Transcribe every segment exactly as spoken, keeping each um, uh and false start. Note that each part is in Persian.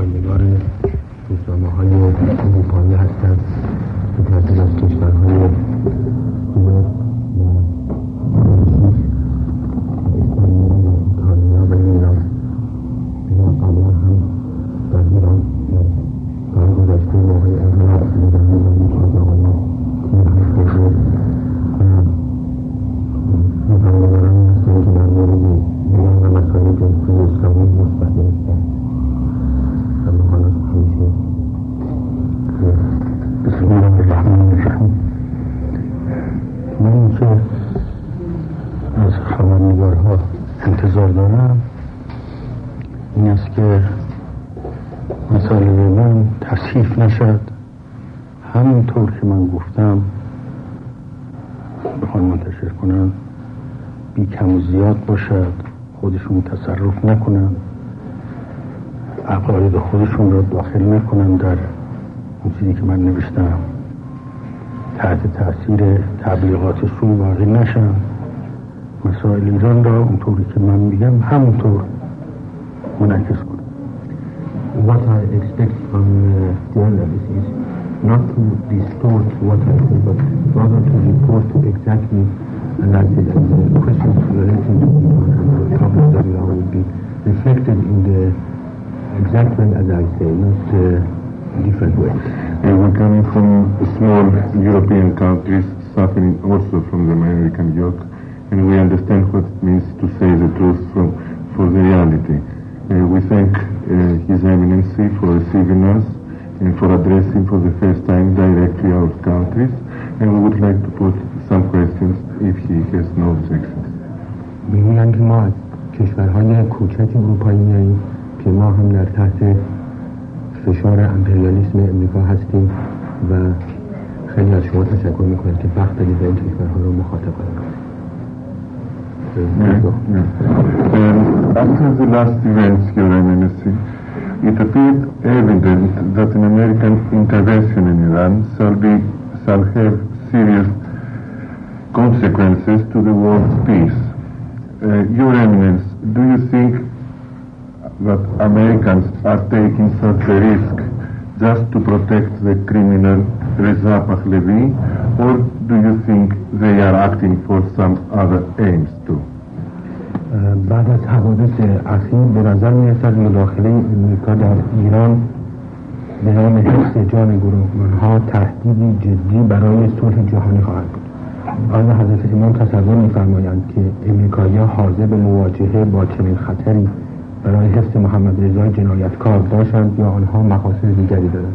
خبرنگار روزنامه‌های اروپایی هستند که تحصیل از کشورهای سوئد و بلژیک و اسپانیا و ایتالیا و ایران و قبلا هم در ایران در گذشته موقع انقلاب بودند و یکی از آقایان تیم هستند و خبرنگارانی هستند که در مورد ایران و مسائل جمهوری اسلامی مثبت نوشتند. بسم الله الرحمن الرحیم. من که از خبرنگارها انتظار دارم این است که مسئله من تصحیف نشد، همونطور که من گفتم بخوان منتشر کنن بی کم و زیاد باشد، خودشون تصرف نکنن، عقاید خودشون رو داخل نکنن در اون چیزی که من نوشتم، تحت تأثیر تبلیغاتشون واقع نشن، مسائل ایران را اونطوری که من میگم همونطور منعکس کنم. What I expect from uh, journalists is not to distort what I say, but rather to report exactly and as the, and the questions relating to Iran and the topics of Iran will be reflected in the exact way as I say, not uh, different ways. And we're coming from small European countries suffering also from the American yoke, and we understand what it means to say the truth from, for the reality. Uh, we thank uh, His Eminency for receiving us and for addressing for the first time directly our countries, and we would like to put some questions if he has no objections. میگویند که ما از کشورهای کوچک اروپایی میاییم که ما هم در تحت فشار امپریالیسم امریکا هستیم و خیلی از شما تشکر میکنم که وقت دادید این کشورها رو مخاطب کنید. Um, after the last events, Your Eminency, it appeared evident that an American intervention in Iran shall be shall have serious consequences to the world's peace. Uh, Your Eminence, do you think that Americans are taking such a risk just to protect the criminal Reza Pahlavi, or do you think they are acting for some other aims too? بعد از حوادث اخیر به نظر می‌رسد مداخله امریکا در ایران به نام حفظ جان گروه‌ها تهدیدی جدی برای صلح جهانی خواهد بود. آیا حضرت امام تصور می‌فرمایند که امریکایی‌ها حاضر به مواجهه با چنین خطری برای حفظ محمد رضا جنایتکار باشند یا آنها مقاصد دیگری دارند؟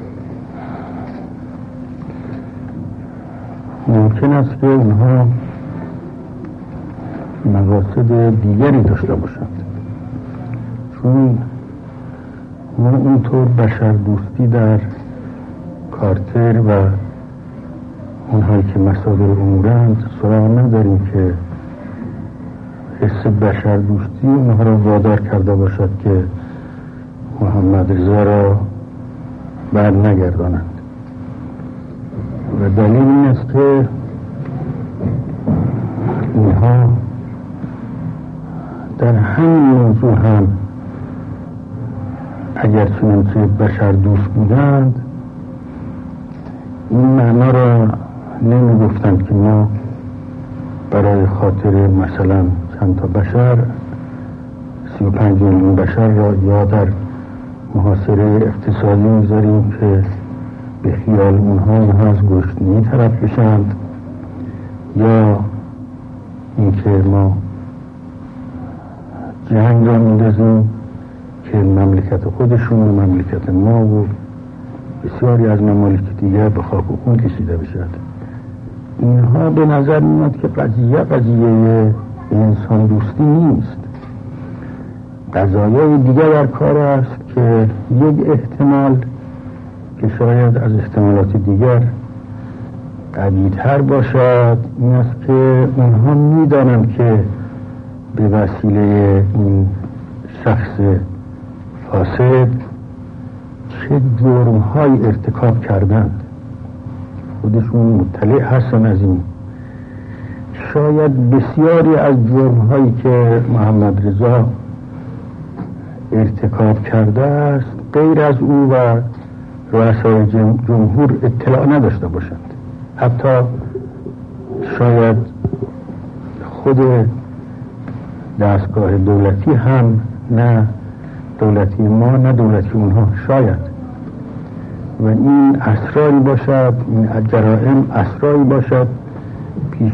ممکن است که اونها مقاصد دیگری داشته باشند، چون ما اونطور بشر دوستی در کارتر و اونهایی که مصادر امورند سراغ نداریم که حس بشر دوستی اونها را وادار کرده باشد که محمد رضا را بر نگردانند. و دلیل این است که اینها در همین موضوع هم اگر چنانچه بشر دوست بودند این معنا را نمی گفتند که ما برای خاطر مثلا چند تا بشر سی و پنج میلیون بشر را یا در محاصره اقتصادی میذاریم که به خیال اونها اینها از گشنگی طرف بشند، یا اینکه ما جنگ را میندازیم که مملکت خودشون و مملکت ما و بسیاری از ممالک دیگر به خاک و خون کشیده بشد. اینها به نظر میاد که قضیه قضیه انسان دوستی نیست، قضایای دیگر در کار است که یک احتمال که شاید از احتمالات دیگر قوی‌تر باشد این است که اونها میدانند که به وسیله این شخص فاسد چه جرم‌های ارتکاب کردند، خودشون مطلع هستن از این. شاید بسیاری از جرم‌هایی که محمد رضا ارتکاب کرده است غیر از او و رؤسای جمهور اطلاع نداشته باشند. حتی شاید خود دستگاه دولتی هم، نه دولتی ما نه دولتی اونها، شاید. و این اسراری باشد، این جرائم اسراری باشد پیش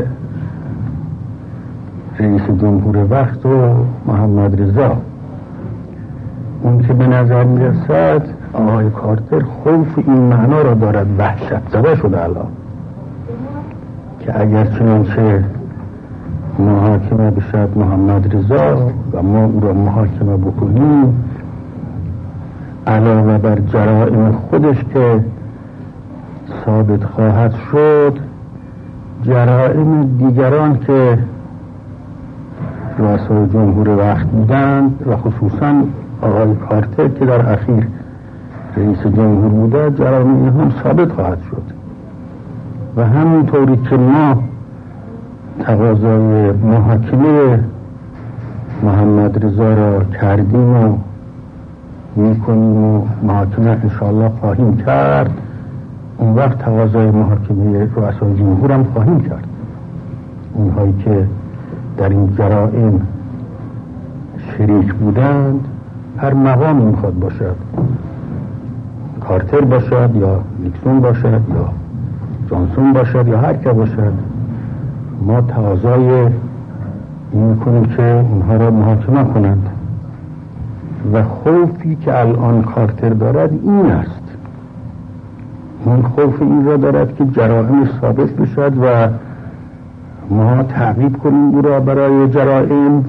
رئیس جمهور وقت و محمد رضا. اون که به نظر میرسد آقای کارتر خوف این معنا را دارد، وحشت زده شده الان که اگر چنانچه محاکمه بشد محمد رضا و ما او را محاکمه بکنیم، علاوه بر جرائم خودش که ثابت خواهد شد، جرائم دیگران که رؤسای جمهور وقت بودند و خصوصا آقای کارتر که در اخیر رئیس جمهور بوده، جرائم این هم ثابت خواهد شد. و همونطوری که ما تقاضای محاکمه محمد رضا را کردیم و میکنیم و محاکمه انشاءالله خواهیم کرد، اون وقت تقاضای محاکمه رؤسای جمهور هم خواهیم کرد. اونهایی که در این جرائم شریک بودند، هر مقامی میخواد باشد، کارتر باشد یا نیکسون باشد یا جانسون باشد یا هر که باشد، ما تقاضای این میکنیم که اونها را محاکمه کنند. و خوفی که الان کارتر دارد این است، اون خوف این را دارد که جرائم ثابت بشد و ما تعقیب کنیم او را برای جرائم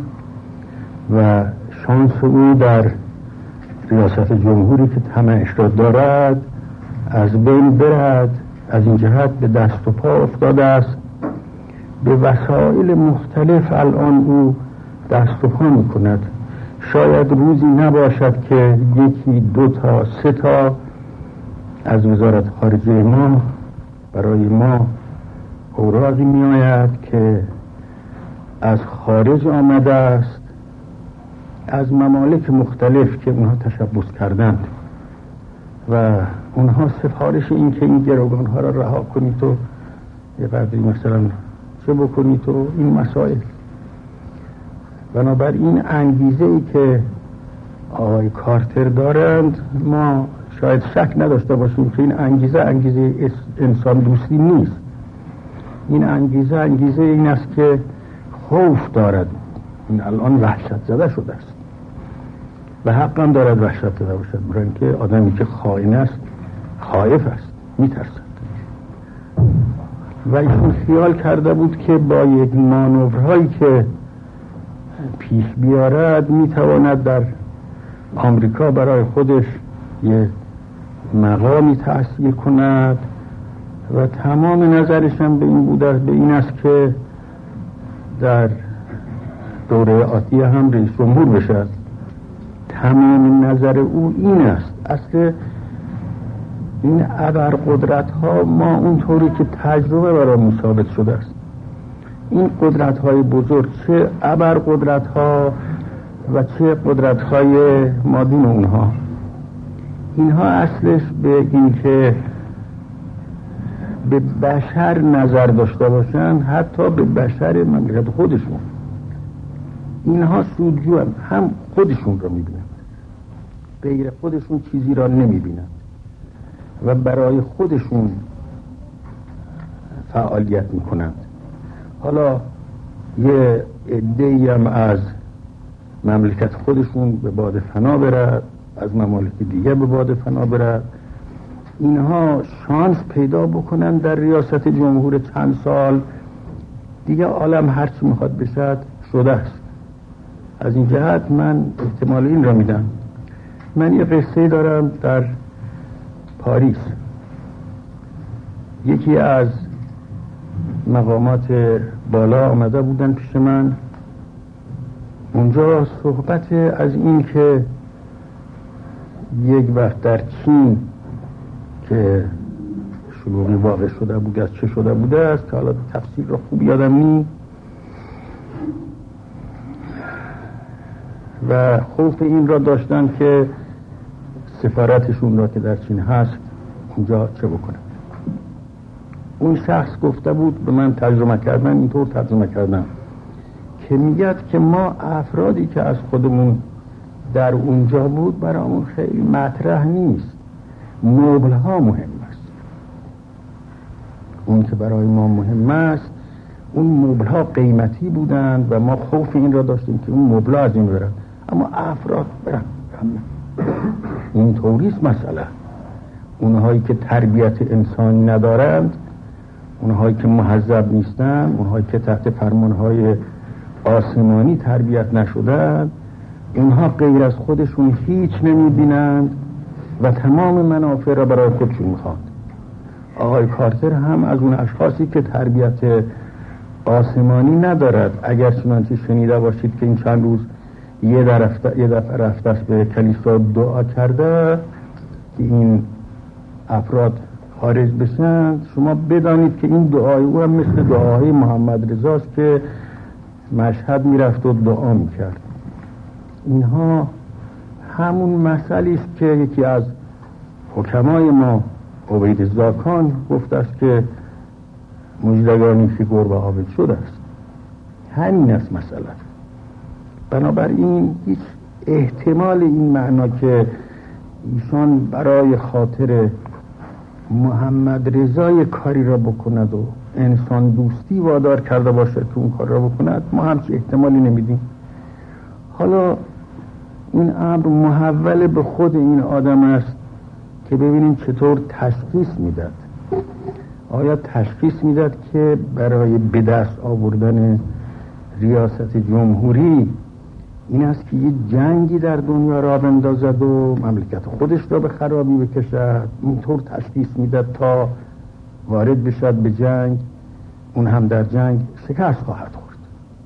و شانس او در ریاست جمهوری که طمعش را دارد از بین برد. از این جهت به دست و پا افتاده است، به وسایل مختلف الان او دست و پا می کند. شاید روزی نباشد که یکی دو تا سه تا از وزارت خارجه ما برای ما اوراقی می آید که از خارج آمده است، از ممالک مختلف که اونها تشبث کردند و اونها سفارش این که این گروگان ها را رها کنید و یه قدری مثلا چه بکنید و این مسائل. بنابراین انگیزه ای که آقای کارتر دارند، ما شاید شک نداشته باشیم که این انگیزه انگیزه انسان دوستی نیست. این انگیزه انگیزه این است که خوف دارد. این الان وحشت زده شده است و حقا دارد وحشت زده باشد، برای اینکه آدمی که خائن است خائف است، میترسد. و ایشون خیال کرده بود که با یک مانورهایی که پیش بیارد میتواند در آمریکا برای خودش یه مقامی تأثیر کند و تمام نظرش هم به این بوده، به این است که در دوره آتیه هم رئیس جمهور بشد. تمام نظر او این است. اصل این ابرقدرت ها ما اونطوری که تجربه برای ثابت شده است، این قدرت های بزرگ، چه ابرقدرت ها و چه قدرت های مادون اونها، اینها اصلش به این که به بشر نظر داشته باشن، حتی به بشر مملکت خودشون. اینها سودجو هم, هم خودشون را میبینند، غیر خودشون چیزی را نمیبینند و برای خودشون فعالیت میکنند. حالا یه عده‌ای هم از مملکت خودشون به باد فنا برد، از ممالک دیگه به باد فنا برد، اینها شانس پیدا بکنن در ریاست جمهور چند سال دیگه، عالم هرچی میخواد بشد شده است. از این جهت من احتمال این را میدم. من یه قصه دارم. در پاریس یکی از مقامات بالا آمده بودن پیش من. اونجا صحبت از این که یک وقت در چین که شلوغی واقع شده بود، از چه شده بوده است که حالا تفسیر را خوب یادم نی، و خوف این را داشتن که سفارتشون را که در چین هست اونجا چه بکنن. اون شخص گفته بود، به من ترجمه کردن، اینطور ترجمه کردن که میگه که ما افرادی که از خودمون در اونجا بود برامون خیلی مطرح نیست، مبل ها مهم است. اون که برای ما مهم است اون مبل ها قیمتی بودند و ما خوف این را داشتیم که اون مبل ها از این برن، اما افراد برن. این طوریست مسئله. اونهایی که تربیت انسانی ندارند، اونهایی که مهذب نیستند، اونهایی که تحت فرمانهای آسمانی تربیت نشدند، اینها غیر از خودشون هیچ نمیبینند و تمام منافع را برای خودشون میخواند. آقای کارتر هم از اون اشخاصی که تربیت آسمانی ندارد. اگر چنانچه شنیده باشید که این چند روز یه دفعه یه دفعه رفته است به کلیسا دعا کرده که این افراد خارج بشن، شما بدانید که این دعای او هم مثل دعای محمد رضاست که مشهد میرفت و دعا میکرد. اینها همون مسئله است که یکی از حکمای ما عبید زاکان گفته است که مجدگانی که گربه عابد شده است. همین است مسئله. بنابراین هیچ احتمال این معنا که ایشان برای خاطر محمد رضای کاری را بکند و انسان دوستی وادار کرده باشد که اون کار را بکند، ما همچی احتمالی نمیدیم. حالا این امر محول به خود این آدم است که ببینیم چطور تشخیص میداد. آیا تشخیص میداد که برای به دست آوردن ریاست جمهوری این است که یه جنگی در دنیا را بندازد و مملکت خودش را به خرابی بکشد؟ اینطور تشخیص میداد تا وارد بشد به جنگ، اون هم در جنگ شکست خواهد خورد.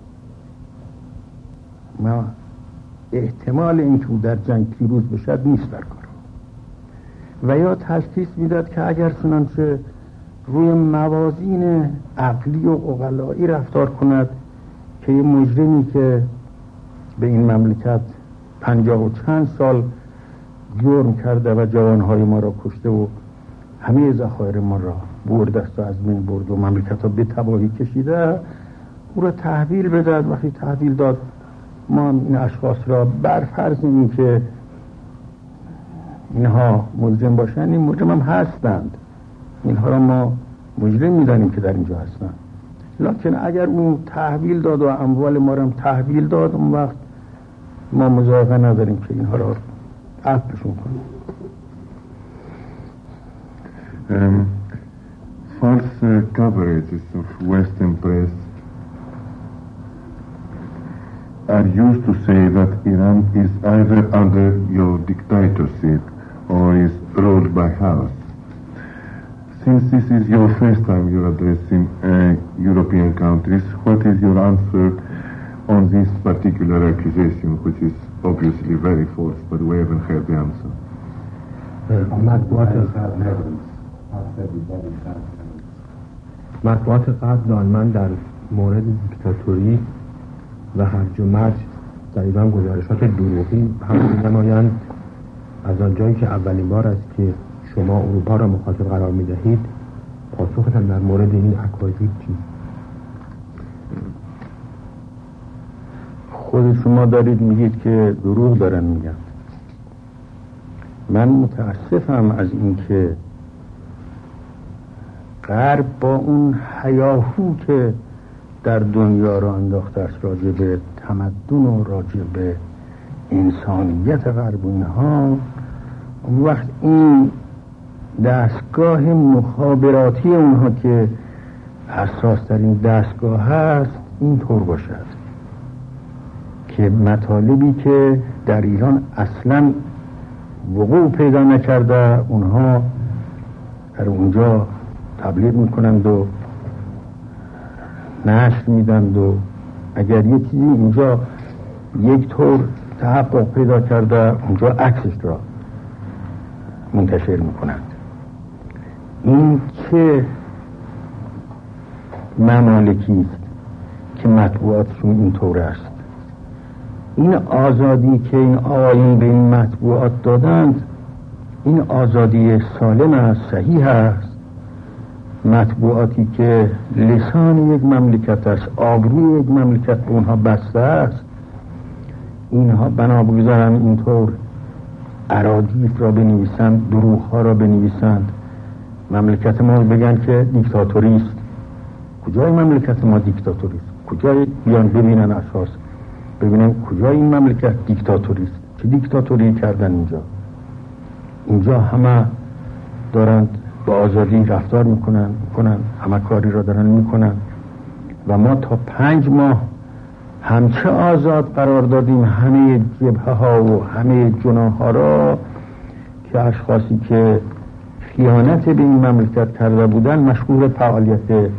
ما احتمال این که او در جنگ پیروز بشد نیست در کار. و یا تشخیص میداد که اگر چنانچه روی موازین عقلی و عقلایی رفتار کند که یه مجرمی که به این مملکت پنجاه و چند سال جرم کرده و جوانهای ما را کشته و همه ذخایر ما را برده است و از بین برد و مملکت ها به تباهی کشیده، او را تحویل بداد. وقتی تحویل داد ما این اشخاص را بر فرض این که اینها مجرم باشند، این مجرم هم هستند، اینها را ما مجرم میدانیم که در اینجا هستند. لکن اگر اون تحویل داد و اموال ما را هم تحویل داد، اون وقت ما مزاقه نداریم که اینها را عفوشون کنیم. Um, false uh, coverages of Western press are used to say that Iran is either under your dictatorship or is ruled by house. Since this is your first time you're addressing uh, European countries, what is your answer on this particular accusation, which is obviously very false, but we haven't heard the answer? مطبوعات قبل آلمان در مورد دیکتاتوری و هرج و مرج در ایران گزارشات دروغی هم نمایند. از آنجایی که اولین بار است که شما اروپا را مخاطب قرار می دهید، پاسختان در مورد این اکاذیب چیست؟ خود شما دارید میگید که دروغ دارن میگن. من متاسفم از اینکه غرب با اون هیاهو که در دنیا را انداخته است راجع به تمدن و راجع به انسانیت غرب اینها، اون وقت این دستگاه مخابراتی اونها که حساس در این دستگاه هست اینطور باشد که مطالبی که در ایران اصلا وقوع پیدا نکرده اونها در اونجا تبلیغ میکنند و نشر میدند و اگر یه چیزی اینجا یک طور تحقق پیدا کرده اونجا عکسش را منتشر میکنند. این که ممالکی است که مطبوعاتشون اینطور است؟ این آزادی که این آیین به این مطبوعات دادند این آزادی سالم است، صحیح است. مطبوعاتی که لسان یک مملکت است، آبروی یک مملکت به اونها بسته است، اینها بنا بگذارن اینطور اراجیف را بنویسند، دروغ ها را بنویسند، مملکت ما بگن که دیکتاتوری است. کجای مملکت ما دیکتاتوری است؟ کجای بیان ببینن اساس ببینن کجای این مملکت دیکتاتوری است؟ چه دیکتاتوری کردن اینجا؟ اینجا همه دارند با آزادی رفتار میکنن میکنن همه کاری را دارن میکنن و ما تا پنج ماه همچه آزاد قرار دادیم همه جبهه ها و همه جناح ها را که اشخاصی که خیانت به این مملکت کرده بودن مشغول فعالیت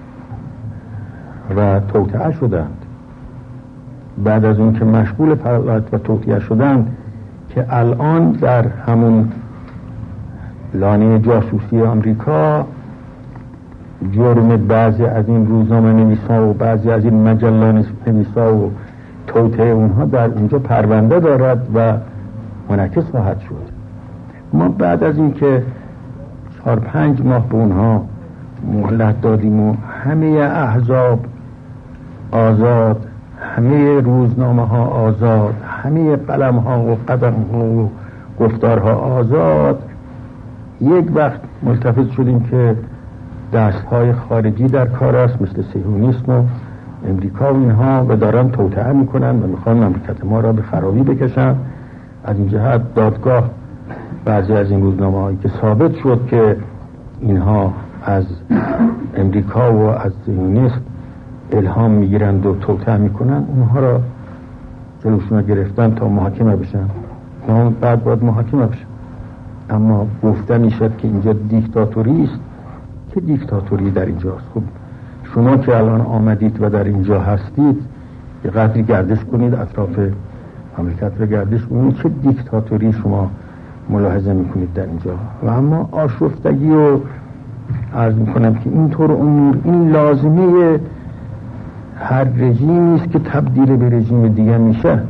و توطئه شدند. بعد از اون که مشغول فعالیت و توطئه شدند که الان در همون لانه جاسوسی آمریکا جرم بعضی از این روزنامه نویسا و بعضی از این مجله نویسا و توطئه اونها در اینجا پرونده دارد و منعکس خواهد شد. ما بعد از این که چهار پنج ماه به اونها مهلت دادیم و همه احزاب آزاد، همه روزنامه ها آزاد، همه قلم ها و قدم ها و گفتارها آزاد، یک وقت ملتفت شدیم که دست های خارجی در کار است مثل صهیونیسم و امریکا و اینها و دارن توطئه میکنن و میخوان مملکت ما را به خرابی بکشن. از این جهت دادگاه بعضی از این روزنامه هایی که ثابت شد که اینها از امریکا و از صهیونیسم الهام میگیرند و توطئه میکنن، اونها را جلوشون را گرفتن تا محاکمه بشن. ما بعد باید محاکمه بشن. اما گفته میشد که اینجا دیکتاتوری است. که دیکتاتوری در اینجاست؟ خب شما که الان آمدید و در اینجا هستید یه قدری گردش کنید، اطراف مملکت را گردش کنید، چه دیکتاتوری شما ملاحظه میکنید در اینجا؟ و اما آشفتگی و عرض میکنم که اینطور امور این لازمه هر رژیمی است که تبدیل به رژیم دیگه میشد.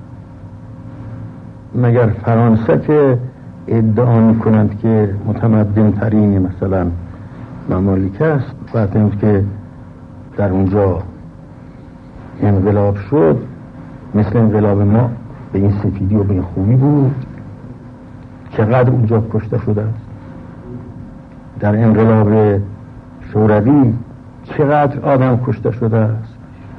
مگر فرانسه که ادعا میکنند که متمدن ترین مثلا ممالک است، بعد از که در اونجا انقلاب شد مثل انقلاب ما به این سفیدی و به این خوبی بود؟ چقدر اونجا کشته شده است؟ در انقلاب شوروی چقدر آدم کشته شده است؟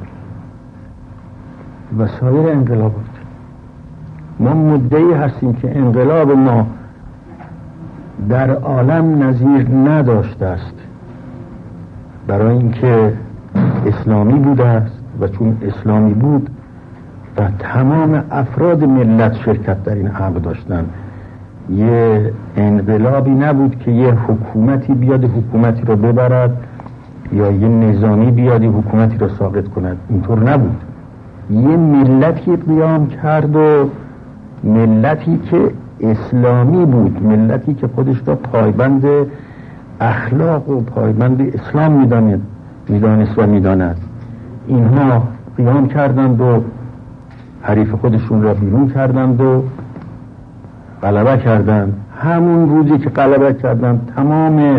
و سایر انقلابات. ما مدعی هستیم که انقلاب ما در عالم نظیر نداشته است، برای اینکه اسلامی بوده است و چون اسلامی بود و تمام افراد ملت شرکت در این امر داشتن. یه انقلابی نبود که یه حکومتی بیاد حکومتی رو ببرد یا یه نظامی بیاد حکومتی رو ساقط کند. اینطور نبود. یه ملتی قیام کرد و ملتی که اسلامی بود، ملتی که خودش را پایبند اخلاق و پایبند اسلام میداند میدانست و میداند. اینها قیام کردند و حریف خودشون را بیرون کردند و غلبه کردند. همون روزی که غلبه کردند تمام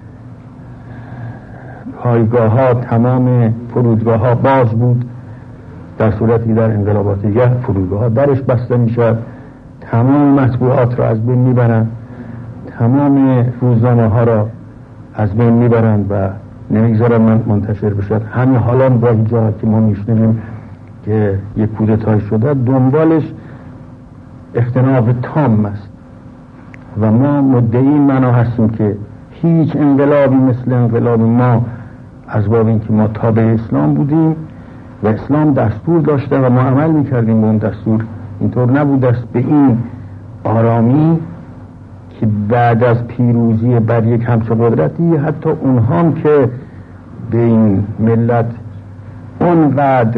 پایگاه ها، تمام فرودگاه ها باز بود، در صورتی در انقلابات دیگه فرودگاه ها درش بسته میشد، تمام مطبوعات را از بین میبرند، تمام روزنامه ها را از بین میبرند و نمیگذارن من منتشر بشد. همین حالا با اینجا که ما میشنویم که یک کودتای شده دنبالش اختناق تام است و ما مدعی معنا هستیم که هیچ انقلابی مثل انقلاب ما، از باب اینکه ما تابع اسلام بودیم و اسلام دستور داشته و ما عمل میکردیم به اون دستور، اینطور نبوده است به این آرامی که بعد از پیروزی بر یک همچه قدرتی حتی اونها هم که به این ملت اونقدر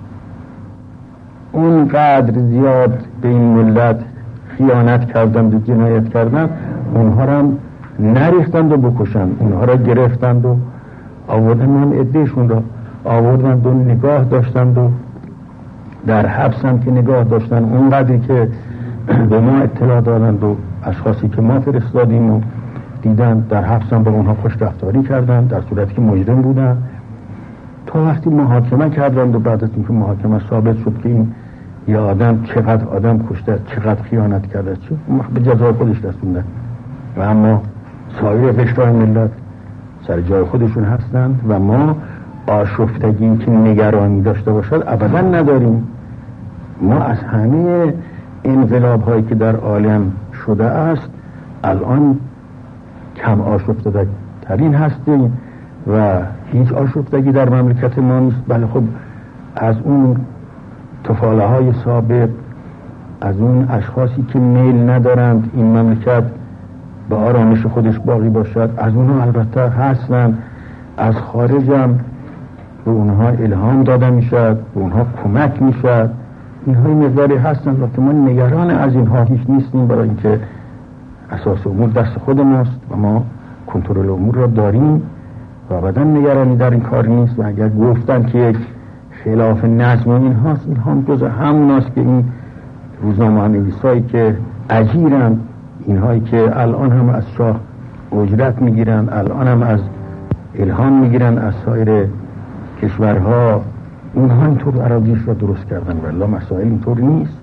اونقدر زیاد به این ملت خیانت کردند و جنایت کردند، اونها را هم نریختند و بکشند، اونها را گرفتند و آوردند، هم عدهشون را آوردند و نگاه داشتند و در حبس هم که نگاه داشتن، اونقدری که به ما اطلاع دادند و اشخاصی که ما فرستادیم و دیدن در حبس هم با اونها خوش رفتاری کردن، در صورتی که مجرم بودن، تا وقتی محاکمه کردند و بعد از اینکه محاکمه ثابت شد که این یه آدم چقدر آدم کشته، چقدر خیانت کرده، چه به جزای خودش رسوندن. و اما سایر قشرهای ملت سر جای خودشون هستند و ما آشفتگی که نگرانی داشته باشد ابدا نداریم. ما از همه انقلاب هایی که در عالم شده است الان کم آشفته ترین هستیم و هیچ آشفتگی در مملکت ما نیست. بله خب از اون طفاله های سابق، از اون اشخاصی که میل ندارند این مملکت به آرامش خودش باقی باشد، از اونها البته هستند. از خارج هم به اونها الهام داده میشد، به اونها کمک میشد، اینها مقداری هستند و که ما نگران از اینها هیچ نیستیم، برای اینکه اساس امور دست خود ماست و ما کنترل امور را داریم و ابدا نگرانی در این کار نیست. و اگر گفتن که یک خلاف نظم این هاست، این هم جز همون هاست که این روزنامه نویسایی که اجیرند، اینهایی که الان هم از شاه اجرت میگیرن، الان هم از الهام میگیرن از سایر کشورها، اونها اینطور اراضیش را درست کردن. والله مسائل اینطور نیست.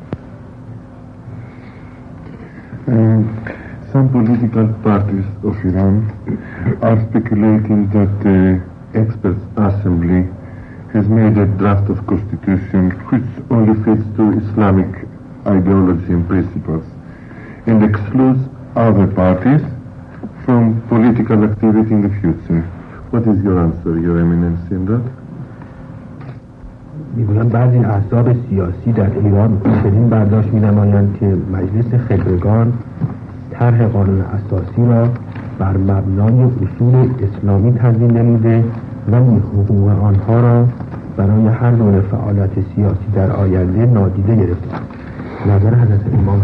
Some political parties of Iran are speculating that the Experts Assembly has made a draft of constitution which only fits to Islamic ideology and principles and excludes other parties from political activity in the future. What is your answer, Your Eminence, in that? میگویند بعضی احزاب سیاسی در ایران چنین برداشت می‌نمایند که مجلس خبرگان طرح قانون اساسی را بر مبنای اصول اسلامی تدوین نموده ولی حقوق آنها را برای هر نوع فعالیت سیاسی در آینده نادیده گرفته. نظر حضرت امام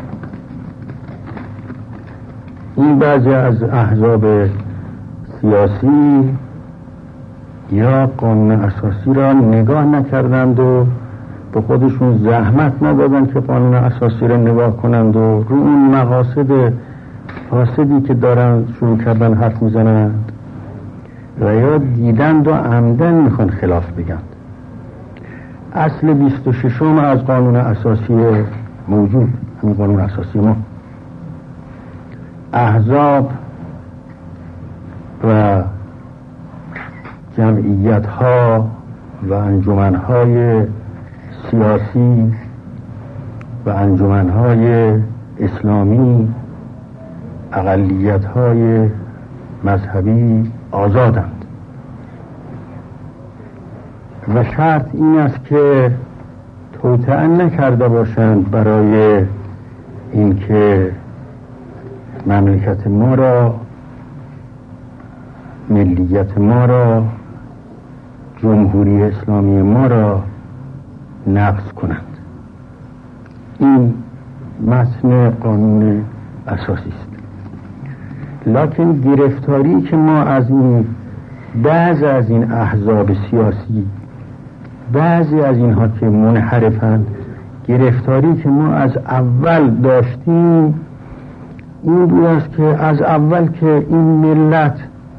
این بعضی از احزاب سیاسی یا قانون اساسی را نگاه نکردند و به خودشون زحمت ندادند که قانون اساسی را نگاه کنند و رو اون مقاصد فاسدی که دارن شروع کردن حرف میزنند و یا دیدند و عمدن میخوان خلاف بگند. اصل بیست و ششم از قانون اساسی موجود، همین قانون اساسی ما، احزاب و جمعیت ها و انجمن های سیاسی و انجمن های اسلامی، اقلیت های مذهبی آزادند و شرط این است که توطئه نکرده باشند برای اینکه مملکت ما را، ملیت ما را، جمهوری اسلامی ما را نقض کنند. این متن قانون اساسی است. لکن گرفتاری که ما از این بعضی از این احزاب سیاسی، بعضی از اینها که منحرفند، گرفتاری که ما از اول داشتیم این بود است که از اول که این ملت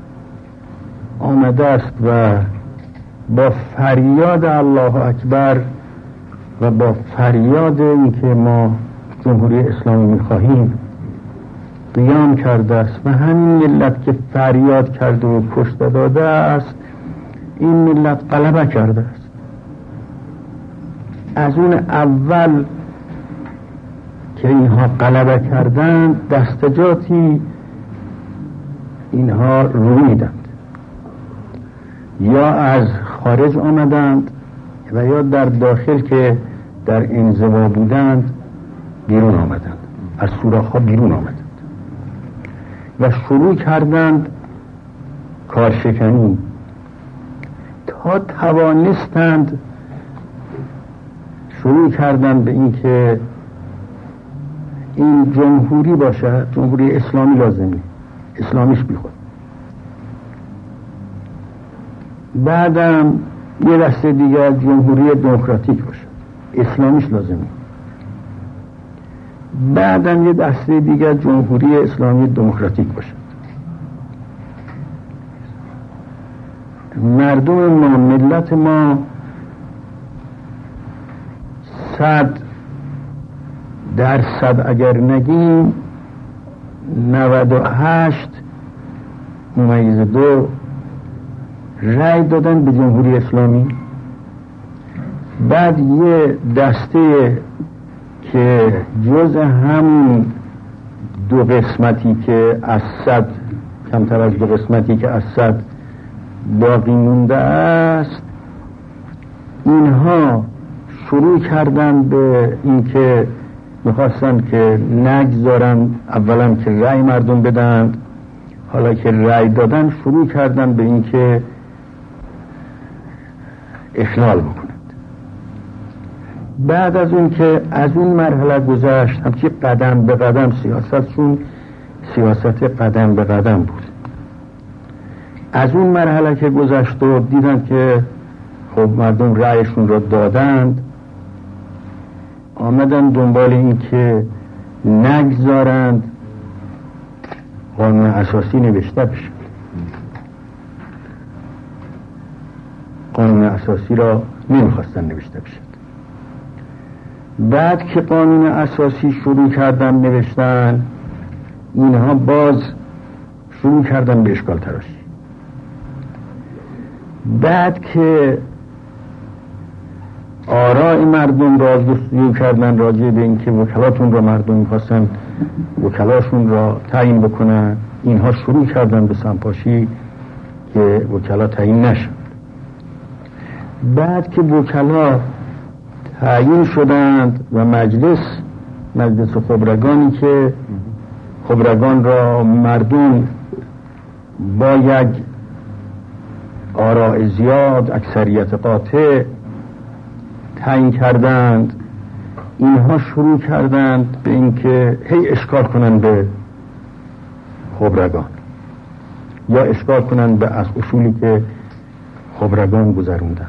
آمده است و با فریاد الله اکبر و با فریاد این که ما جمهوری اسلامی میخواهیم قیام کرده است و همین ملت که فریاد کرده و کشته داده است، این ملت غلبه کرده است. از اون اول که اینها غلبه کردند دستجاتی اینها رو میدند، یا از خارج آمدند و یا در داخل که در انزوا بودند بیرون آمدند، از سوراخ‌ها بیرون آمدند و شروع کردند کارشکنی تا توانستند شروع کردند به این که این جمهوری باشه، جمهوری اسلامی لازمی، اسلامیش بیخود. بعدم یه دسته دیگر جمهوری دموکراتیک باشه. اسلامیش لازمه. بعداً یه دسته دیگر جمهوری اسلامی دموکراتیک باشد. مردم ما، ملت ما صد درصد اگر نگیم نود و هشت ممیز دو رأی دادن به جمهوری اسلامی. بعد یه دسته که جز همون دو قسمتی که از صد، کمتر از دو قسمتی که از صد باقی مونده است، اینها شروع کردن به این که میخواستن که نگذارن اولا که رأی مردم بدن، حالا که رأی دادن شروع کردن به این که اخلال بکنند. بعد از اون که از اون مرحله گذشت، همچی قدم به قدم سیاستشون سیاست قدم به قدم بود. از اون مرحله که گذشت و دیدن که خب مردم رأیشون را دادند، آمدن دنبال این که نگذارند قانون اساسی نوشته بشه. قانون اساسی را نمیخواستن نوشته بشه. بعد که قانون اساسی شروع کردن نوشتن، اینها باز شروع کردن به اشکال تراشی. بعد که آراء مردم را جستجو کردن راجع به این که وکلاتون را مردم میخواستن وکلاشون را تعیین بکنن، اینها شروع کردن به سمپاشی که وکلا تعیین نشد. بعد که وکلا تعیین شدند و مجلس مجلس خبرگانی که خبرگان را مردم با یک آراء زیاد اکثریت قاطع تعیین کردند، اینها شروع کردند به اینکه هی اشکال کنند به خبرگان یا اشکال کنند به از اصولی که خبرگان گذروندند.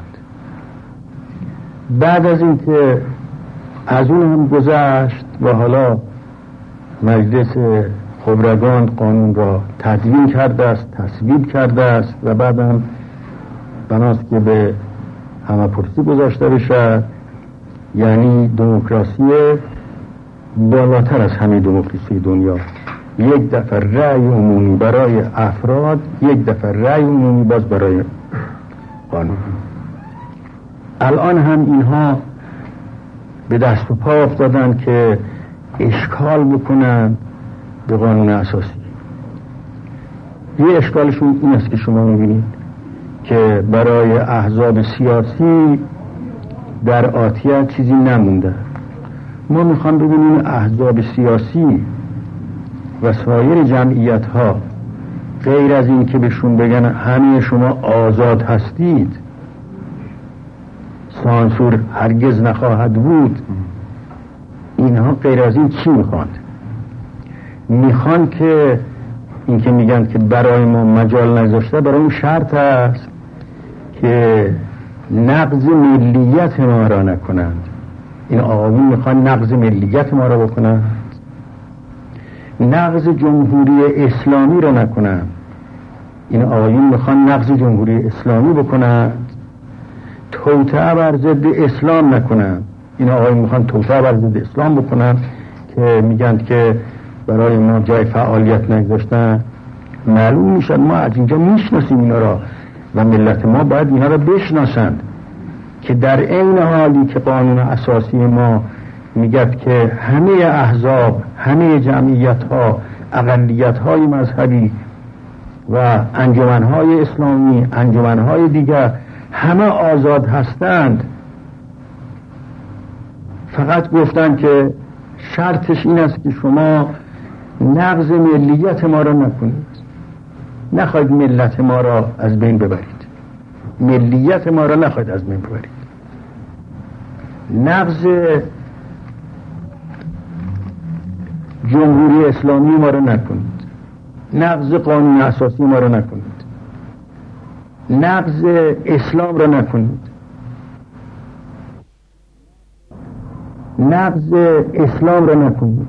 بعد از اینکه از اون هم گذشت و حالا مجلس خبرگان قانون را تدوین کرده است، تصویب کرده است و بعد هم بناست که به همه پرسی گذاشته بشه، یعنی دموکراسی بالاتر از همه دموکراسی دنیا. یک دفعه رأی عمومی برای افراد، یک دفعه رأی عمومی باز برای قانون. الان هم اینها به دست و پا افتادن که اشکال بکنن به قانون اساسی. یه اشکالشون این است که شما میبینید که برای احزاب سیاسی در آتیه چیزی نمونده. ما میخوام ببینیم احزاب سیاسی و سایر جمعیت ها غیر از این که بهشون بگن همه شما آزاد هستید، سانسور هرگز نخواهد بود، اینها غیر از این چی میخوان؟ میخوان که این که میگن که برای ما مجال نگذاشته، برای اون شرط است که نقض ملیت ما را نکنند. این آقایون میخوان نقض ملیت ما را بکنند، نقض جمهوری اسلامی را نکنند. این آقایون میخوان نقض جمهوری اسلامی بکنند، توطئه بر ضد اسلام نکنند. این آقایون میخوان توطئه بر ضد اسلام بکنند که میگن که برای ما جای فعالیت نگذاشتن. معلوم میشد ما از اینجا میشناسیم اینا را و ملت ما باید اینا را بشناسند که در عین حالی که قانون اساسی ما میگد که همه احزاب، همه جمعیت ها، اقلیت های مذهبی و انجمن های اسلامی، انجمن های دیگر همه آزاد هستند، فقط گفتن که شرطش این است که شما نقض ملیت ما را نکنید، نخواهید ملت ما را از بین ببرید، ملیت ما را نخواهید از بین ببرید، نقض جمهوری اسلامی ما را نکنید، نقض قانون اساسی ما را نکنید، نقض اسلام را نکنید. نقض اسلام را نکنید.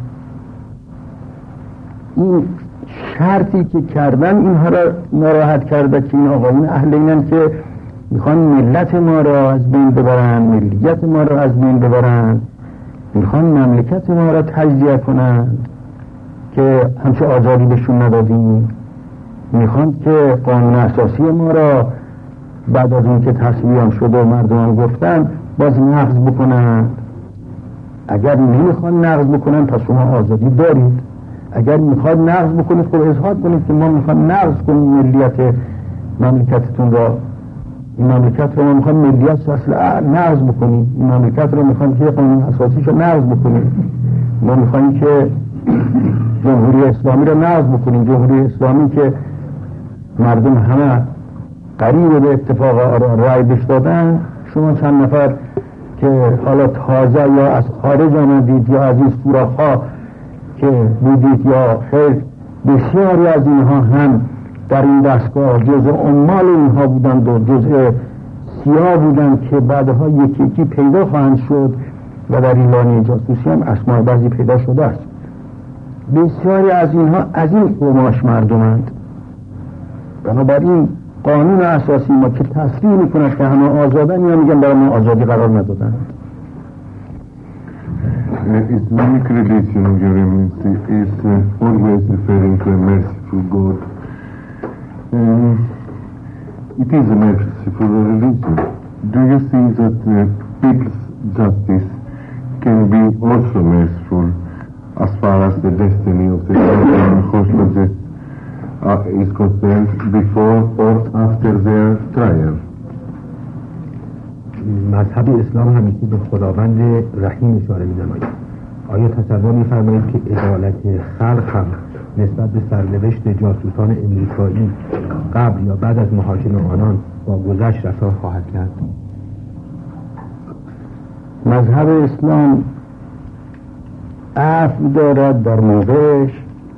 این شرطی که کردن اینها را ناراحت کرده که این آقایون اهل اینن که میخوان ملت ما را از بین ببرن، ملیت ما را از بین ببرن، میخوان مملکت ما را تجزیه کنند که همچه آزادی بهشون ندادیم، میخوان که قانون اساسی ما را بعد از اون که تصویب شد و مردمان گفتن باز نقض بکنن. اگر نمیخوان نقض بکنن پس شما آزادی دارید، اگر میخواد نقض بکنید خب اظهار کنید که ما میخوان نقض کنیم ملیت مملکتتون را، این مملکت رو ما میخوان ملیت اصل نقض بکنیم، این مملکت رو میخوان که قانون اساسیش رو نقض بکنیم، ما میخوان که جمهوری اسلامی رو نقض بکنیم، جمهوری اسلامی که مردم همه قریب به اتفاق رأی بهش دادن. شما چند نفر که حالا تازه یا از خارج آمدید یا از این سوراخ‌ها که بودید یا خیر بسیاری از اینها هم در این دستگاه جزء عمال اینها بودند و جزء سیاه بودند که بعدها یکی یکی پیدا خواهند شد و در این لانه جاسوسی هم اسماء بعضی پیدا شده است. بسیاری از اینها از این قماش مردمند. بنابراین قانون اساسی ما که تصریح میکند که همه آزادن یا میگن برای ما آزادی قرار ندادن. Uh, Islamic religion, Your Eminency, is uh, always referring to a merciful God. Um, it is a merciful religion. Do you see that uh, people's justice can be also merciful as far as the destiny of the hostages uh, is concerned before or after their trial? مذهب اسلام همیشه به خداوند رحیم اشاره می‌نماید. آیا تصور می‌فرمایید که عدالت خلق هم نسبت به سرنوشت جاسوسان امریکایی قبل یا بعد از محاکمه آنان با گذشت رفتار خواهد کرد؟ مذهب اسلام عفو دارد در موقعش،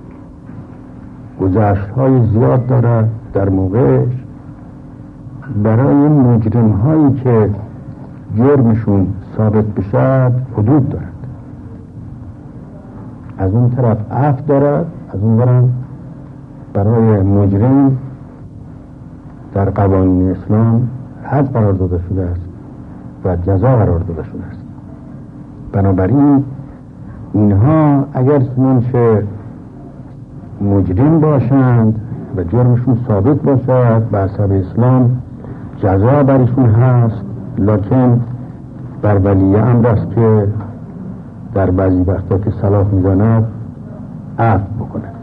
گذشت‌های زیاد دارد در موقعش. برای مجرم هایی که جرمشون ثابت بشد حدود دارد. از اون طرف عفو دارد، از اون طرف برای مجرم در قوانین اسلام حد قرار داده شده است و جزا قرار داده شده است. بنابراین اینها اگر چنانچه مجرم باشند و جرمشون ثابت باشد به حسب اسلام جزا برشون هست، لکن بر ولی امر است که در بعضی وقتا که صلاح می‌داند عفو بکند.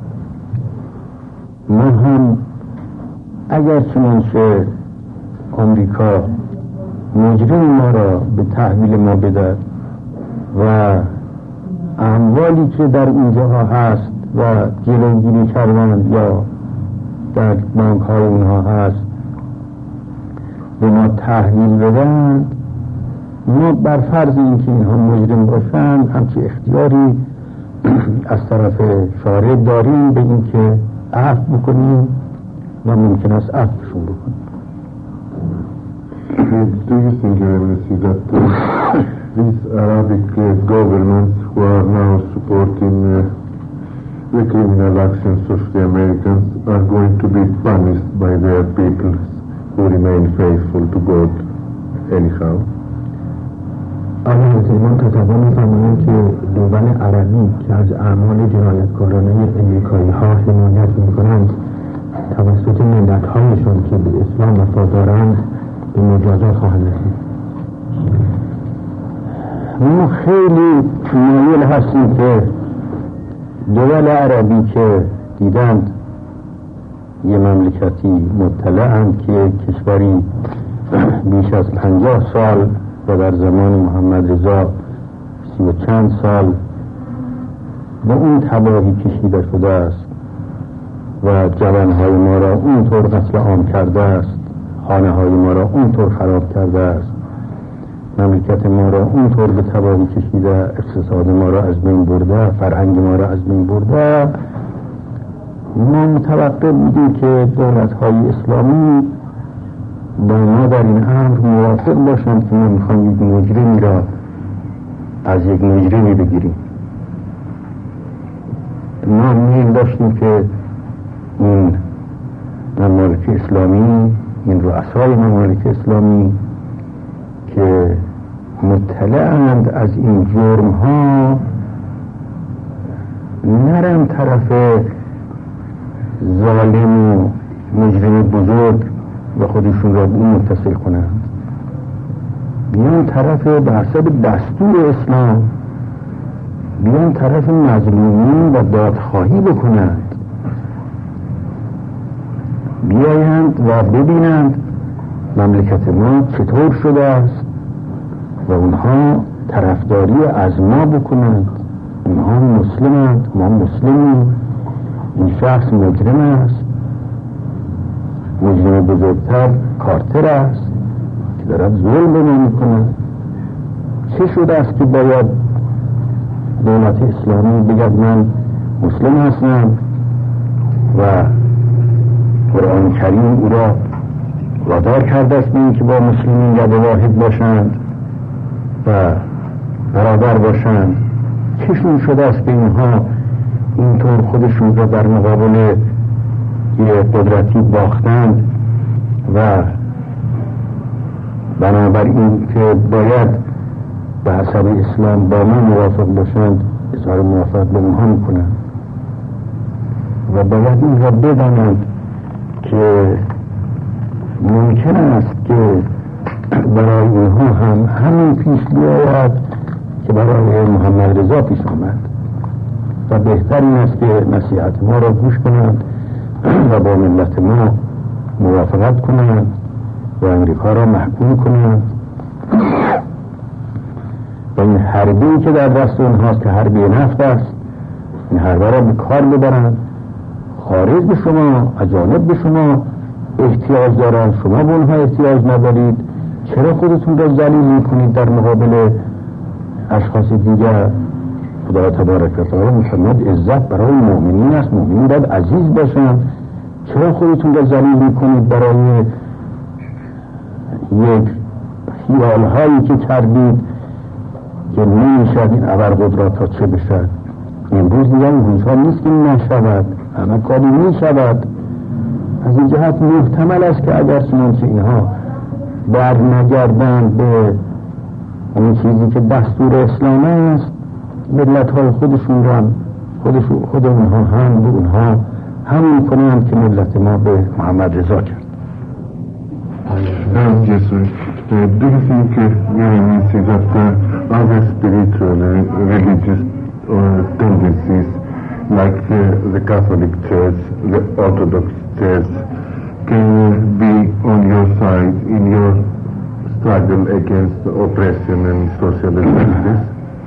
ما هم اگر چنانچه آمریکا مجرم ما را به تحویل ما بدهد و اموالی که در اینجاها هست و جلوگیری کردن یا در بانک های اونها هست به ما تحویل بدن، ما بر فرض اینکه اینها مجرم باشند همچه اختیاری از طرف شارع داریم به اینکه عفو بکنیم و ممکن است عفوشون بکنیم. Do you think, Your Eminency, that uh, these Arabic uh, governments who are now supporting uh, the criminal actions of the Americans are going to be punished by their people who remain faithful to God anyhow? آیا مسلمان تصور می‌فرمایند که دول عربی که از اعمال جنایتکارانه امریکایی ها حمایت می‌کنند توسط ملت‌هایشان که به اسلام وفادارند به مجازات خواهند رسید؟ ما خیلی مایل هستیم که دول عربی که دیدند یه مملکتی مطلعند که کشوری بیش از پنجاه سال و در زمان محمد رضا سی و چند سال به اون تباهی کشیده شده است و جوانهای ما را اونطور قتل عام کرده است، خانه های ما را اونطور خراب کرده است، مملکت ما را اونطور به تباهی کشیده، اقتصاد ما را از بین برده، فرهنگ ما را از بین برده. ما متوقع بودیم که دولت های اسلامی با ما در این امر موافق باشند که ما میخوایم یک مجرمی را از یک مجرمی بگیریم. ما میل داشتیم که این ممالک اسلامی، این رؤسای ممالک اسلامی که مطلعند از این جرم ها نرم طرف ظالم و مجرم بزرگ و خودشون را به اون متصل کنند، بیان طرف به حسب دستور اسلام، بیان طرف مظلومین و دادخواهی بکنند، بیایند و ببینند مملکت ما چطور شده است و اونها طرفداری از ما بکنند. اونها مسلمند، ما مسلمیم، این شخص مجرم است، مجرم بزرگتر کارتر است که دارد ظلم به ما میکند. چه شده است که باید دولت اسلامی بگد من مسلم هستم و قرآن کریم او را وادار کرده است به این که با مسلمین ید واحد باشند و برابر باشند؟ چشون شده است که اینها اینطور خودشون را در مقابل یه قدرتی باختند و بنابراین که باید به حسب اسلام با ما موافق باشند اظهار موافقت به اونها میکنند و باید این را بدانند که ممکن است که برای اینها هم همین پیش بیاید که برای محمد رضا پیش آمد و بهتر این است که نصیحت ما را گوش کنند و با ملت ما موافقت کنند و امریکا را محکوم کنند و این حربی که در دست اونهاست که حربی نفت است، این حربه را به کار ببرند. خارج به شما، اجانب به شما احتیاج دارند، شما به اونها احتیاج ندارید. چرا خودتون را ذلیل میکنید در مقابل اشخاص دیگر؟ خدا تبارک و تعالی می‌فرماید عزت برای مؤمنین است، مؤمنین باید عزیز باشند. چرا خودتون را ذلیل میکنید برای یک خیال هایی که کردید که نمیشد این ابرقدرت ها چه بشد؟ امروز دیگر این روزها نیست که نشود، همه کاری میشود. از این جهت محتمل است که اگر چنانچه اینها بر نگردند به اون چیزی که دستور اسلام است، ملت های خودشون را خودشون خود اونها هم به اونها همین کنند که ملت ما به محمد رضا کرد. Um, yes, sir. Uh, do you think uh, very means that uh, other spiritual and religious uh, tendencies like uh, the Catholic Church, the Orthodox Church can be on your side in your struggle against oppression and social injustice?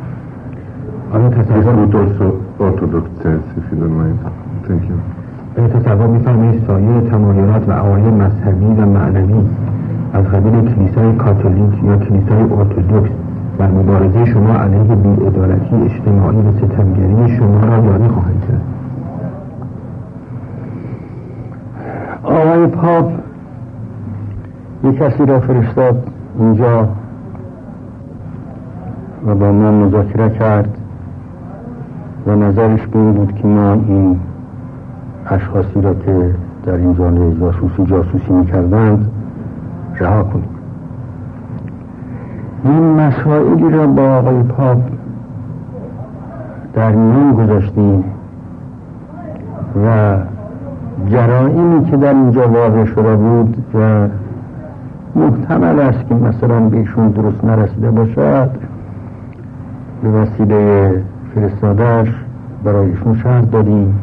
This would also Orthodox Church, if you don't mind. Thank you. به تصور می‌فرمایید سایر تمایلات و عقاید مذهبی و معنوی از قبیل کلیسای کاتولیک یا کلیسای ارتدوکس در مبارزه شما علیه بی‌عدالتی اجتماعی و ستمگری شما را یاری خواهند کرد؟ آقای پاپ یک کسی را فرستاد اینجا و با ما مذاکره کرد و نظرش به این بود که ما این اشخاصی را که در این جانب جاسوسی جاسوسی می‌کردند رها کنیم. این مسائلی را با آقای پاپ در میان گذاشتیم و جرائمی که در اینجا واقع شده بود و محتمل است که مثلا بهشون درست نرسیده باشد به وسیله فرستاده‌اش برایشون شرح دادیم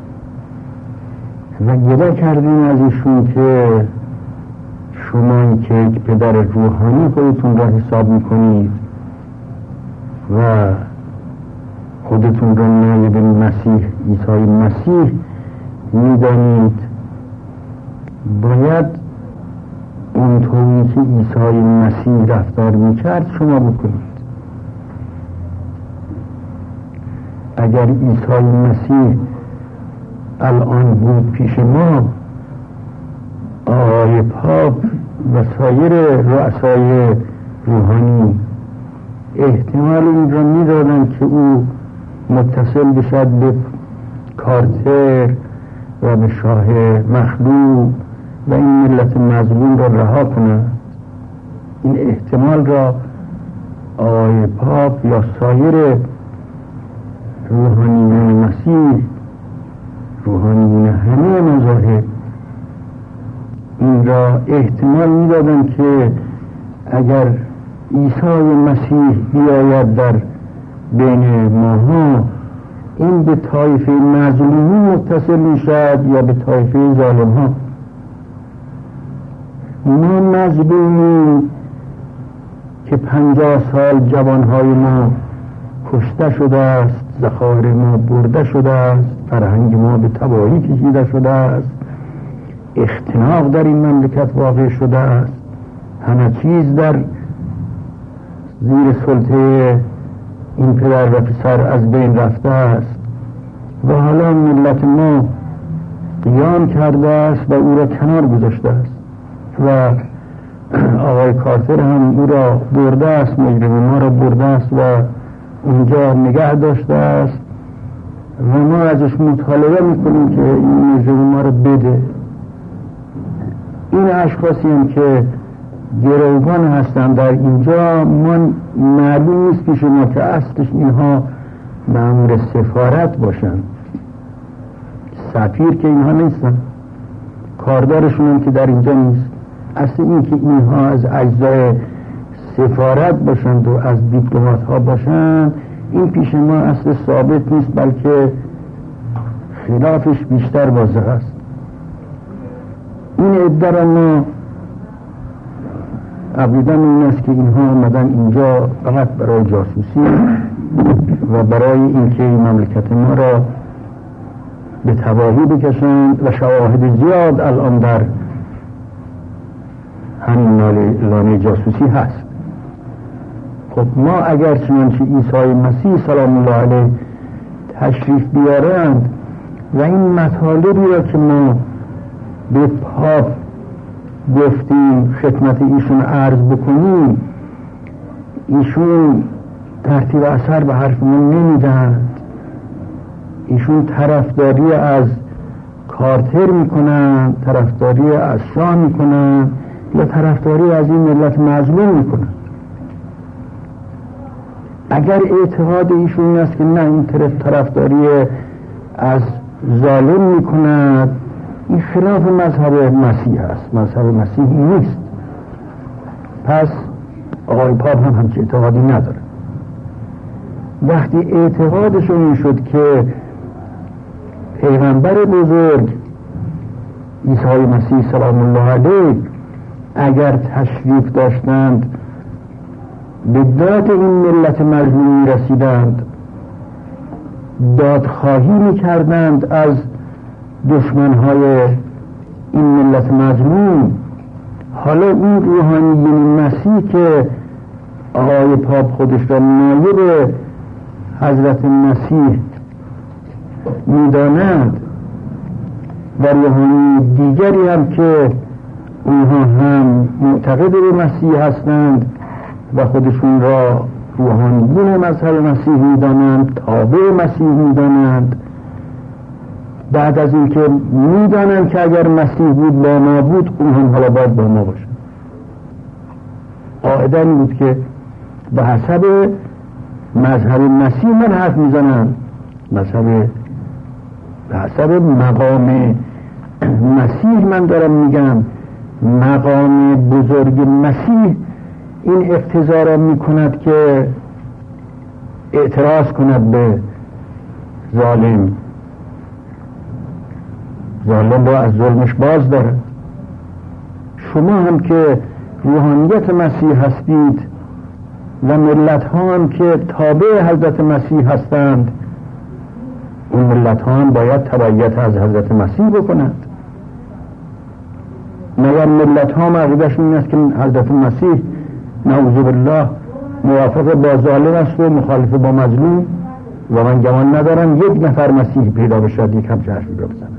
و گله کردیم از ایشون که شما که یک پدر روحانی خودتون را حساب میکنید و خودتون را نایب مسیح عیسی مسیح میدانید، باید اونطوری که عیسی مسیح رفتار میکرد شما بکنید. اگر عیسی مسیح الان بود پیش ما، آقای پاپ و سایر رؤسای روحانی احتمال این را میدادن که او متصل بشد به کارتر و به شاه مخلوع و این ملت مظلوم را رها کند. این احتمال را آقای پاپ یا سایر روحانیون مسیح، روحانیون همه مذاهب، این را احتمال میدادن که اگر عیسی مسیح بیاید در بین ماها، این به طایفه مظلومین متصل میشد یا به طایفه ظالم ها. ما مظلومیم که پنجاه سال جوانهای ما کشته شده است، ذخایر ما برده شده است، فرهنگ ما به تباهی کشیده شده است، اختناق در این مملکت واقع شده است، همه چیز در زیر سلطه این پدر و پسر از بین رفته است و حالا ملت ما قیام کرده است و او را کنار گذاشته است و آقای کارتر هم او را برده است، مجرم ما را برده است و اونجا نگه داشته است و ما ازش مطالبه میکنیم که این مجرم ما را بده. این اشخاصی هم که گروگان هستند در اینجا، ما معلوم نیست پیش ما که اصلش اینها مأمور سفارت باشن. سفیر که اینها نیستن، کاردارشون هم که در اینجا نیست. اصل این که اینها از اجزای سفارت باشند و از دیپلمات ها باشند، این پیش ما اصل ثابت نیست، بلکه خلافش بیشتر واضح است. این عده را ما عقیده‌م این است که اینها آمدن اینجا فقط برای جاسوسی و برای اینکه این مملکت ما را به تباهی بکشند و شواهد زیاد الان در همین لانه جاسوسی هست. خب ما اگر چنانچه عیسی مسیح سلام الله علیه تشریف بیارند و این مطالبی را که ما به پاپ گفتیم خدمت ایشون عرض بکنیم، ایشون ترتیب اثر به حرف ما نمیدند. ایشون طرفداری از کارتر میکنن، طرفداری از شاه میکنن یا طرفداری از این ملت مظلوم میکنن. اگر اعتقاد ایشون این است که نه این طرفداری از ظالم میکند، این خلاف مذهب مسیح است. مذهب مسیح نیست. پس آقای پاپ هم همچه اعتقادی نداره. وقتی اعتقادشون این شد که پیغمبر بزرگ عیسی مسیح سلام الله علیه اگر تشریف داشتند به داد این ملت مظلوم رسیدند، دادخواهی میکردند از دشمنهای این ملت مظلوم، حالا این روحانیون مسیح که آقای پاپ خودش را نایب حضرت مسیح میداند و روحانی دیگری هم که اونها هم معتقد به مسیح هستند و خودشون را روحانیون مذهب مسیح میدانند، تابع مسیح میدانند، بعد از این که میدانند که اگر مسیح بود با ما بود، اون هم حالا باید با ما باشند. قاعده این بود که به حسب مذهب مسیح من حرف میزنم، مذهب به حسب مقام مسیح من دارم میگم. مقام بزرگ مسیح این اقتضا را میکند که اعتراض کند به ظالم، ظالم را از ظلمش باز دارد. شما هم که روحانیت مسیح هستید و ملت ها هم که تابع حضرت مسیح هستند، اون ملت ها هم باید تبعیت از حضرت مسیح بکنند. مگر ملت ها عقیده‌شون این است که حضرت مسیح نعوذ بالله موافق با ظالم است و مخالف با مظلوم، و من گمان ندارم یک نفر مسیح پیدا بشد یک همچه حرفی را بزند.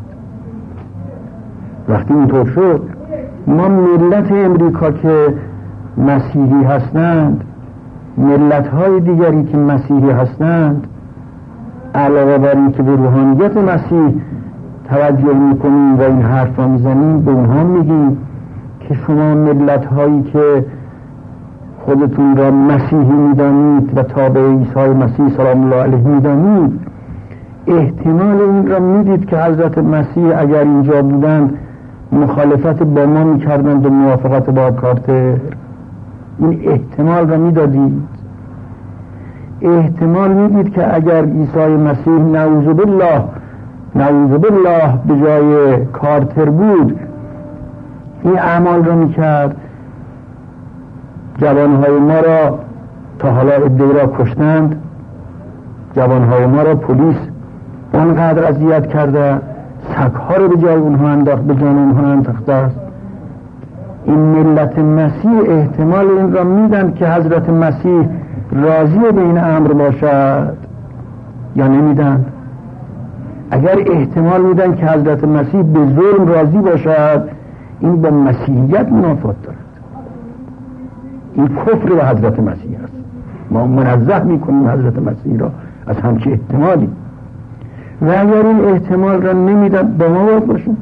وقتی اینطور شد، ما ملت امریکا که مسیحی هستند ملت های دیگری که مسیحی هستند علاوه بر این که به روحانیت مسیح توجه میکنیم و این حرف را میزنیم، به اونها میگیم که شما ملت هایی که خودتون را مسیحی میدانید و تابع عیسی مسیح سلام الله علیه میدانید، احتمال این را میدید که حضرت مسیح اگر اینجا بودند مخالفت با ما میکردند و موافقت با کارتر. این احتمال را میدادید. احتمال میدید که اگر عیسی مسیح نعوذ بالله نعوذ بالله به جای کارتر بود این اعمال را میکرد، جوانهای ما را تا حالا عده‌ای را کشتند، جوانهای ما را پلیس آنقدر اذیت کرده، سگ‌ها رو به جای اونها انداخت، به جان اونها انداخته است. این ملت مسیح احتمال این را میدن که حضرت مسیح راضی به این امر باشد یا نمیدن؟ اگر احتمال میدن که حضرت مسیح به ظلم راضی باشد، این با مسیحیت منافات دارد. این کفر به حضرت مسیح است. ما منزه میکنیم حضرت مسیح را از همچه احتمالی. و اگر این احتمال را نمیدن با ما باید باشند.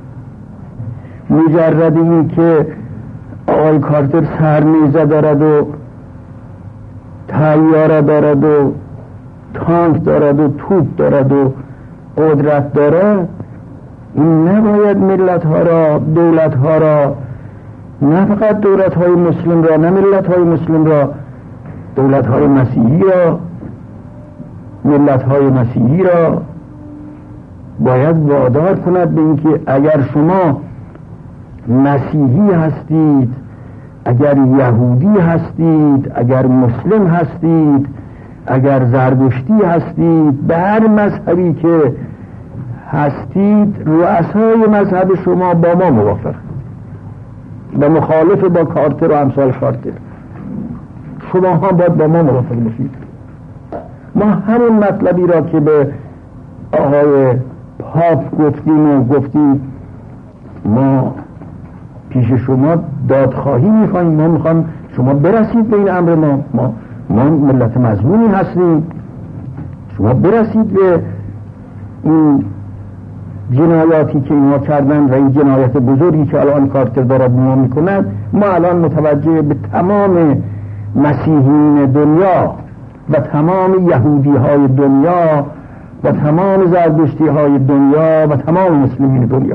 مجرد این که آقای کارتر سرنیزه دارد و طیاره دارد و تانک دارد و توپ دارد و قدرت دارد، این نباید ملت ها را، دولت ها را، نه فقط دولت های مسلم را، نه ملت های مسلم را، دولت های مسیحی را، ملت های مسیحی را باید وادار کند به اینکه اگر شما مسیحی هستید، اگر یهودی هستید، اگر مسلم هستید، اگر زرتشتی هستید، به هر مذهبی که هستید، رؤسای مذهب شما با ما موافق و مخالف با کارتر و امثال کارتر. شما هم باید با ما موافق باشید. ما همون مطلبی را که به آقای پاپ گفتیم و گفتیم ما پیش شما دادخواهی میخوایم، ما میخوایم شما برسید به این امر ما ما ما ملت مظلومی هستیم، شما برسید به این جنایاتی که اینها کردن و این جنایت بزرگی که الان کارتر دارد ما میکند. ما الان متوجه به تمام مسیحیین دنیا و تمام یهودی های دنیا و تمام زرتشتی های دنیا و تمام مسلمین دنیا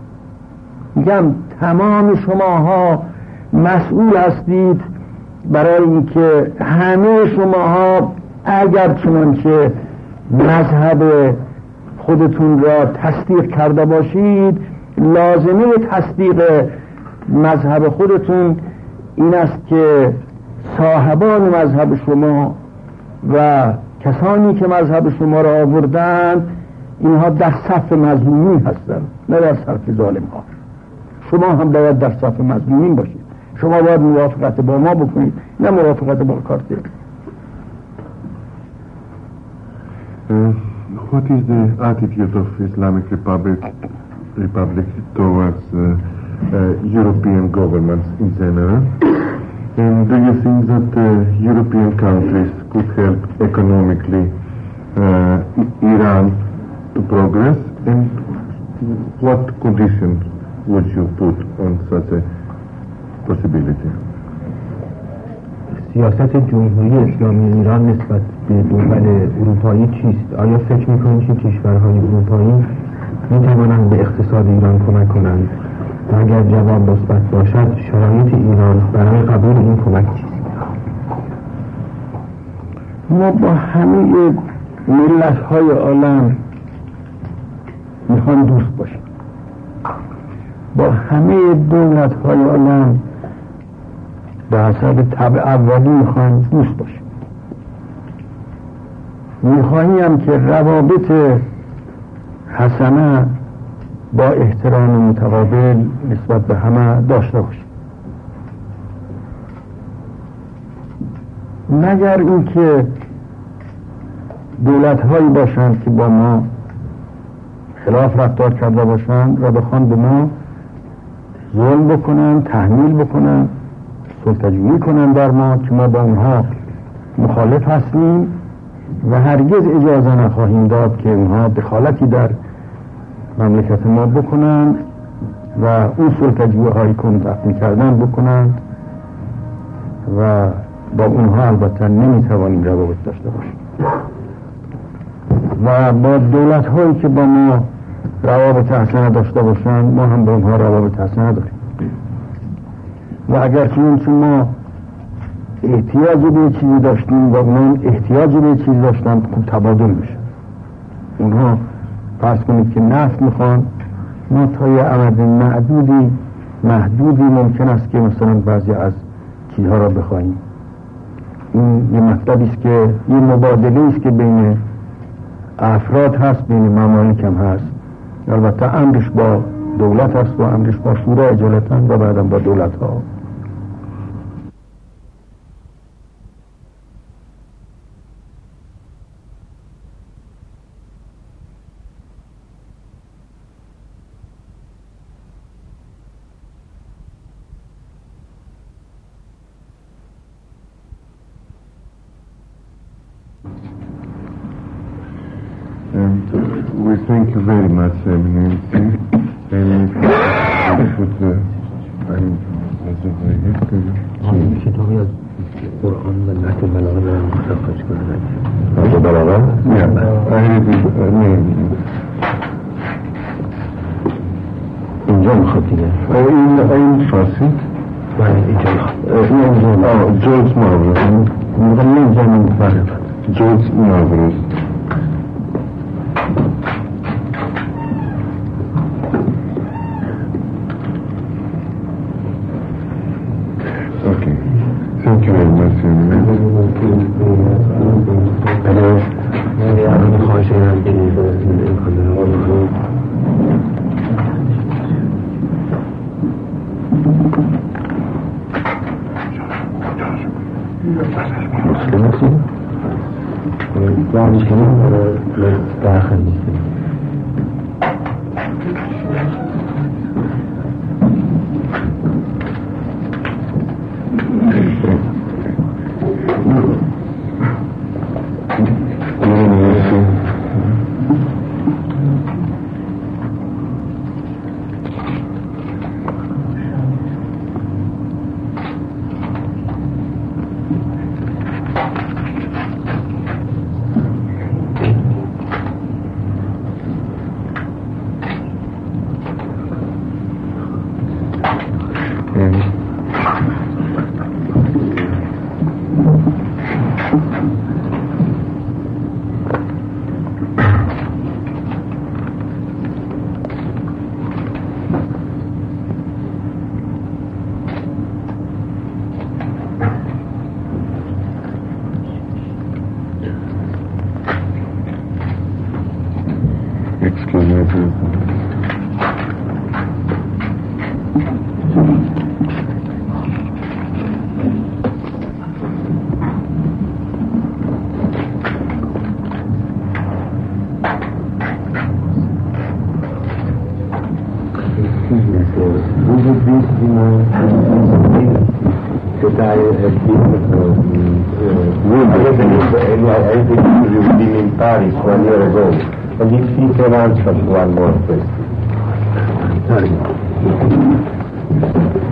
میگم تمام شماها مسئول هستید برای اینکه همه شماها اگر چنانچه مذهب خودتون را تصدیق کرده باشید، لازمه تصدیق مذهب خودتون این است که صاحبان مذهب شما و کسانی که مذهب شما را آوردند اینها در صف مظلومین هستند، نه در صف ظالم ها. شما هم باید در صف مظلومین باشید. شما باید موافقت با ما بکنید، نه موافقت با کارتر. What is the attitude of Islamic Republic, Republic towards uh, uh, European governments in general? And do you think that uh, European countries could help economically uh, Iran to progress? And what conditions would you put on such a possibility? سیاست جمهوری اسلامی ایران نسبت به دول اروپایی چیست؟ آیا فکر میکنید که کشورهای اروپایی میتوانند به اقتصاد ایران کمک کنند؟ و اگر جواب مثبت باشد شرایط ایران برای قبول این کمک چیست؟ ما با همه ملت های عالم میخوان دوست باشیم، با همه دولت های عالم به حسب طبع اولی میخوان دوست باشیم. میخواهیم که روابط حسنه با احترام متقابل نسبت به همه داشته باشیم، مگر اینکه دولت هایی باشند که با ما خلاف رفتار کرده باشند و بخوان به ما ظلم بکنن، تحمیل بکنن، سلطه‌جویی کنن در ما که ما با اونها مخالف هستیم و هرگز اجازه نخواهیم داد که اونها دخالتی در مملکت ما بکنند و اون سلطه‌جویی هایی که می‌کردن بکنند و با اونها البته نمیتوانیم روابط داشته باشیم و با دولت هایی که با ما روابط اصلا داشته باشند ما هم با اونها روابط اصلا داریم و اگر چون ما احتیاج به چیزی داشتیم و اونها احتیاج به چیزی داشتن خوب تبادل میشه. اونها فرض کنید که نفت میخوان، ما تا یه عمد معدودی محدودی ممکن است که مثلا بعضی از چیزها را بخواهیم. این یه مطلبی است که یه مبادله است که بین افراد هست، بین ممالک هم هست. البته امرش با دولت هست و امرش با شورای اجالتا و بعدم با دولت ها. Um, we thank you very much, Eminency. And put the آن کتابی از قرآن و نحو بلاغه برای مختص کنه. نحو بلاغه؟ نه. اینجا میخواد دیگه. این این فارسی؟ بله اینجا میخواد. آه جورج مارولس. میخواد اینجا میخواد. جورج مارولس. Thank you very much. Paris one year ago, and if he can answer one more question.